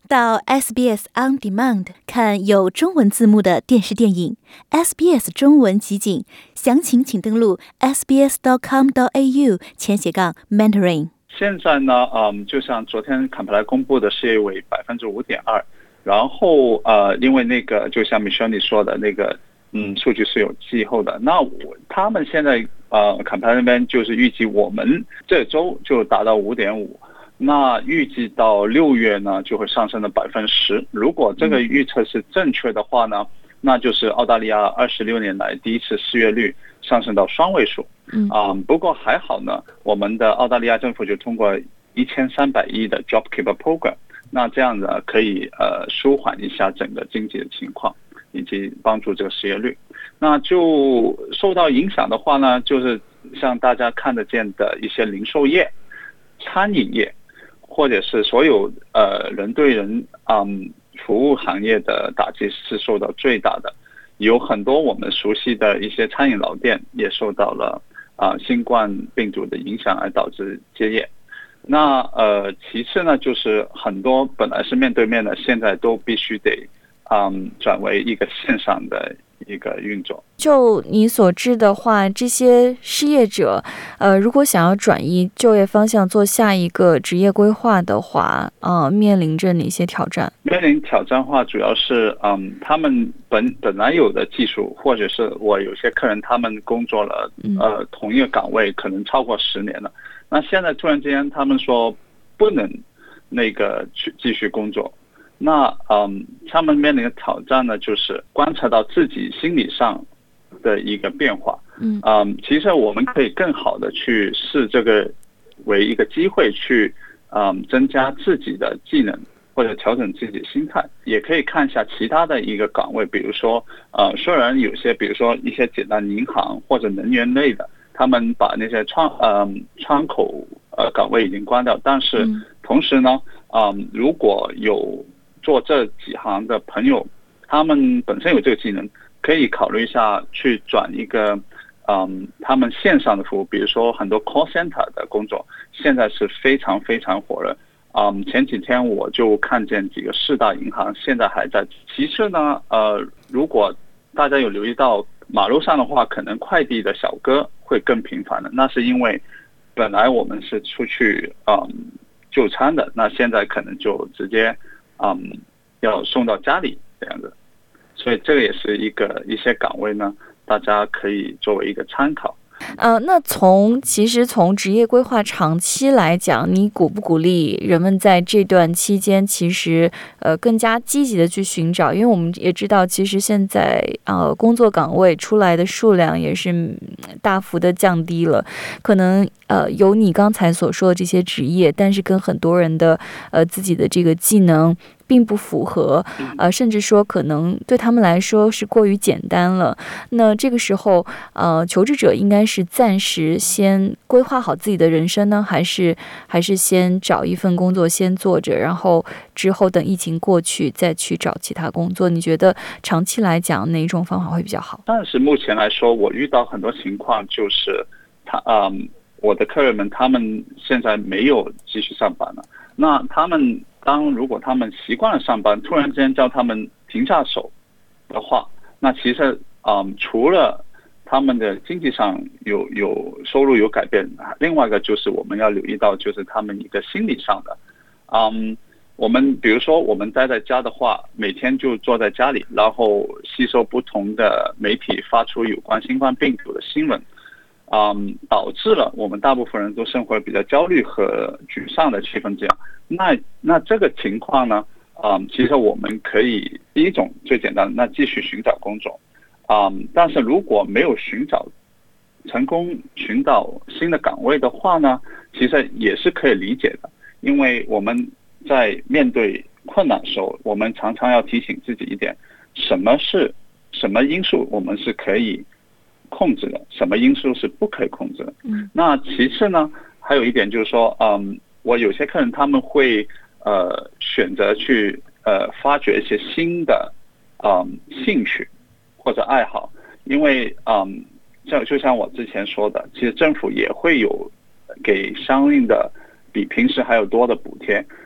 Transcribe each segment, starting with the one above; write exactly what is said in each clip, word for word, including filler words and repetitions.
到 S B S On Demand 看有中文字幕的电视电影 S B S 中文集锦，详情请登录 s b s dot com dot a u 前斜杠 mentoring。 现在呢，嗯，就像昨天坎培拉公布的失业为百分之五点二，然后呃，因为那个就像 Michelle 你说的那个，嗯，数据是有滞后的。那我他们现在呃，坎培拉那边就是预计我们这周就达到五点五。那预计到六月呢，就会上升到百分之十。如果这个预测是正确的话呢，那就是澳大利亚二十六年来第一次失业率上升到双位数。 嗯啊、呃，不过还好呢，我们的澳大利亚政府就通过一千三百亿的 JobKeeper Program， 那这样呢可以呃舒缓一下整个经济的情况，以及帮助这个失业率。那就受到影响的话呢，就是像大家看得见的一些零售业、餐饮业。或者是所有呃人对人嗯服务行业的打击是受到最大的，有很多我们熟悉的一些餐饮老店也受到了啊、呃、新冠病毒的影响而导致结业。那呃其次呢，就是很多本来是面对面的，现在都必须得嗯转为一个线上的一个运作。 就你所知的话，这些失业者，呃，如果想要转移就业方向，做下一个职业规划的话，呃，面临着哪些挑战？ 面临挑战的话，主要是嗯，他们本本来有的技术，或者是我有些客人他们工作了呃同一个岗位可能超过十年了，那现在突然之间他们说不能那个去继续工作。那嗯，他们面临的挑战呢，就是观察到自己心理上的一个变化。 嗯， 嗯，其实我们可以更好的去视这个为一个机会去，嗯，增加自己的技能或者调整自己的心态，也可以看一下其他的一个岗位，比如说，呃，虽然有些，比如说一些简单银行或者能源类的，他们把那些窗，嗯，窗口呃岗位已经关掉，但是同时呢，嗯，如果有做这几行的朋友，他们本身有这个技能，可以考虑一下去转一个，嗯，他们线上的服务，比如说很多 call center 的工作，现在是非常非常火热。嗯，前几天我就看见几个四大银行现在还在。其次呢，呃，如果大家有留意到马路上的话，可能快递的小哥会更频繁的，那是因为本来我们是出去嗯就餐的，那现在可能就直接。嗯，要送到家里这样子，所以这个也是一个一些岗位呢，大家可以作为一个参考。 呃，那从其实从职业规划长期来讲，你鼓不鼓励人们在这段期间其实呃更加积极的去寻找？因为我们也知道，其实现在呃工作岗位出来的数量也是大幅的降低了，可能呃有你刚才所说的这些职业，但是跟很多人的呃自己的这个技能并不符合，呃，甚至说可能对他们来说是过于简单了。那这个时候，呃，求职者应该是暂时先规划好自己的人生呢，还是还是先找一份工作先做着，然后之后等疫情过去再去找其他工作？你觉得长期来讲哪一种方法会比较好？ 但是目前来说，我遇到很多情况就是他，嗯，我的客人们他们现在没有继续上班了，那他们。当如果他们习惯了上班，突然之间叫他们停下手的话，那其实嗯，除了他们的经济上有有收入有改变，另外一个就是我们要留意到，就是他们一个心理上的，嗯，我们比如说我们待在家的话，每天就坐在家里，然后吸收不同的媒体发出有关新冠病毒的新闻。嗯，导致了我们大部分人都生活比较焦虑和沮丧的气氛这样。那那这个情况呢，嗯，其实我们可以第一种最简单的，那继续寻找工作。嗯，但是如果没有寻找成功寻找新的岗位的话呢，其实也是可以理解的，因为我们在面对困难的时候，我们常常要提醒自己一点，什么是什么因素我们是可以控制的，什么因素是不可以控制的。 嗯， 那其次呢，还有一点就是说，嗯，我有些客人他们会呃选择去呃发掘一些新的嗯兴趣或者爱好，因为嗯像就像我之前说的，其实政府也会有给相应的比平时还有多的补贴。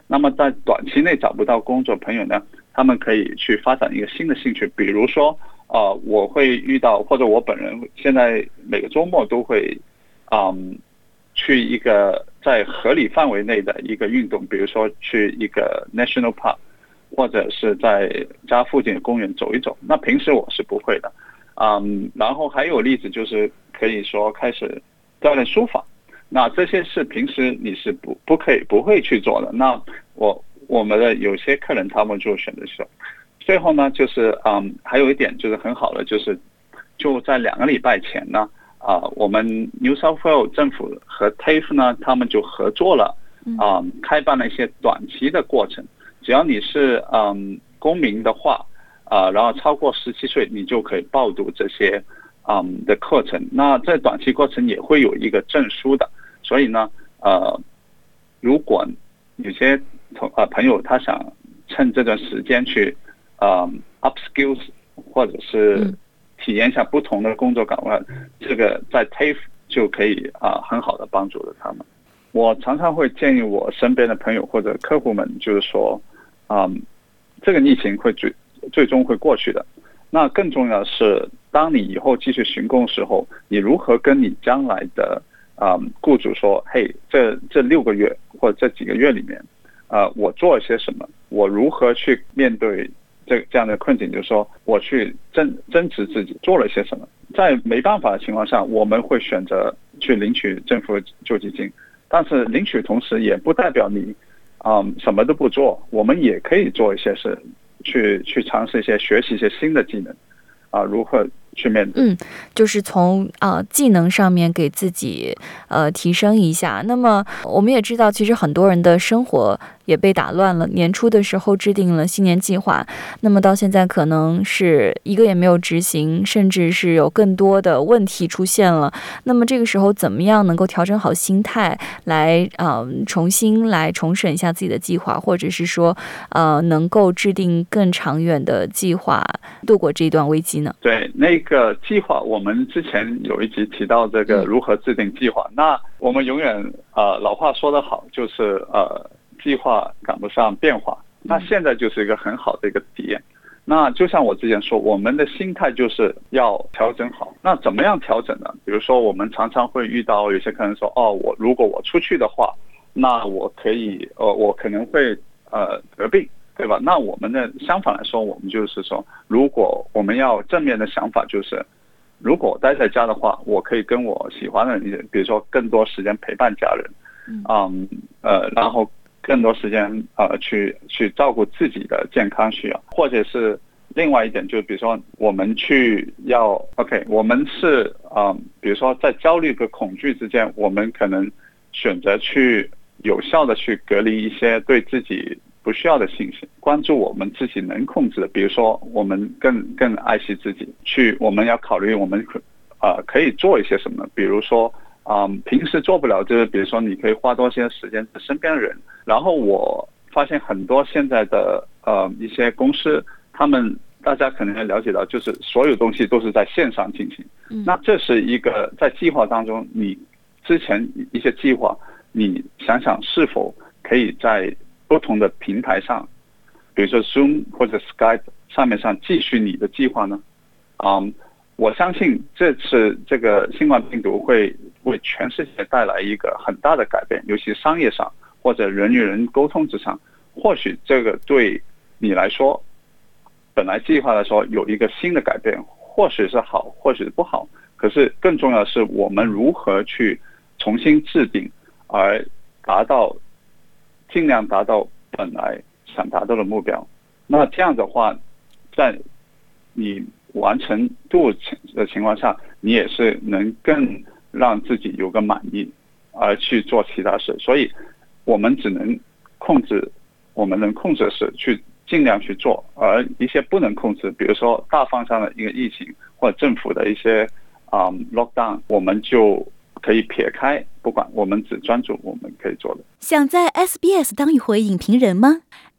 那么在短期内找不到工作朋友呢，他们可以去发展一个新的兴趣，比如说呃，我会遇到，或者我本人现在每个周末都会嗯去一个在合理范围内的一个运动，比如说去一个 National Park， 或者是在家附近的公园走一走，那平时我是不会的。嗯，然后还有例子就是可以说开始锻炼书法，那这些是平时你是不不可以不会去做的。那我我们的有些客人他们就选择说，最后呢就是嗯还有一点就是很好的，就是就在两个礼拜前呢，啊、呃，我们 New South Wales 政府和 T A F E 呢他们就合作了，啊、呃，开办了一些短期的过程，只要你是嗯公民的话。啊、呃，然后超过十七岁，你就可以报读这些嗯的课程。那这短期过程也会有一个证书的，所以呢，呃，如果有些同呃朋友他想趁这段时间去呃 upskills 或者是体验一下不同的工作岗位，嗯、这个在 T A F E 就可以啊、呃、很好的帮助了他们。我常常会建议我身边的朋友或者客户们，就是说，嗯，这个疫情会最最终会过去的。那更重要的是，当你以后继续寻工的时候，你如何跟你将来的嗯雇主说，嘿，这这六个月或者这几个月里面，呃，我做了些什么？我如何去面对这这样的困境？就是说，我去增增值自己做了些什么？在没办法的情况下，我们会选择去领取政府救济金，但是领取同时也不代表你嗯什么都不做，我们也可以做一些事。去去尝试一些学习一些新的技能，啊，如何去面对？ 嗯，就是从啊、呃、技能上面给自己呃提升一下。那么我们也知道，其实很多人的生活也被打乱了。年初的时候制定了新年计划，那么到现在可能是一个也没有执行，甚至是有更多的问题出现了。那么这个时候怎么样能够调整好心态，来啊、呃、重新来重审一下自己的计划，或者是说呃能够制定更长远的计划，度过这一段危机呢？ 对，那个计划我们之前有一集提到这个如何制定计划。嗯、那我们永远呃老话说得好，就是呃。计划赶不上变化，那现在就是一个很好的一个体验。那就像我之前说，我们的心态就是要调整好。那怎么样调整呢？比如说，我们常常会遇到有些客人说：“哦，我如果我出去的话，那我可以，呃，我可能会呃得病，对吧？”那我们的相反来说，我们就是说，如果我们要正面的想法，就是如果待在家的话，我可以跟我喜欢的人，比如说更多时间陪伴家人，嗯呃，然后。更多时间呃去去照顾自己的健康需要，或者是另外一点，就比如说我们去要 OK， 我们是嗯、呃，比如说在焦虑和恐惧之间，我们可能选择去有效的去隔离一些对自己不需要的信息，关注我们自己能控制的，比如说我们更更爱惜自己，去我们要考虑我们呃可以做一些什么，比如说。嗯，平时做不了，就是比如说你可以花多些时间在身边的人。然后我发现很多现在的呃一些公司，他们大家可能要了解到，就是所有东西都是在线上进行。嗯，那这是一个在计划当中，你之前一些计划，你想想是否可以在不同的平台上，比如说 Zoom 或者 Skype 上面上继续你的计划呢？嗯。我相信这次这个新冠病毒会为全世界带来一个很大的改变，尤其商业上或者人与人沟通之上，或许这个对你来说，本来计划来说有一个新的改变，或许是好，或许是不好。可是更重要的是，我们如何去重新制定，而达到尽量达到本来想达到的目标。那这样的话，在你完成度的情况下，你也是能更让自己有个满意，而去做其他事。所以我们只能控制我们能控制的事，去尽量去做，而一些不能控制，比如说大方向的一个疫情或者政府的一些啊、um, lockdown， 我们就可以撇开不管，我们只专注我们可以做的。 想在 S B S 当一回影评人吗？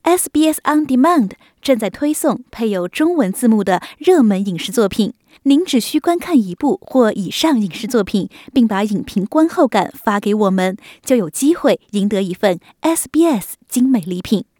S B S On Demand 正在推送配有中文字幕的热门影视作品。您只需观看一部或以上影视作品，并把影评观后感发给我们，就有机会赢得一份 S B S 精美礼品。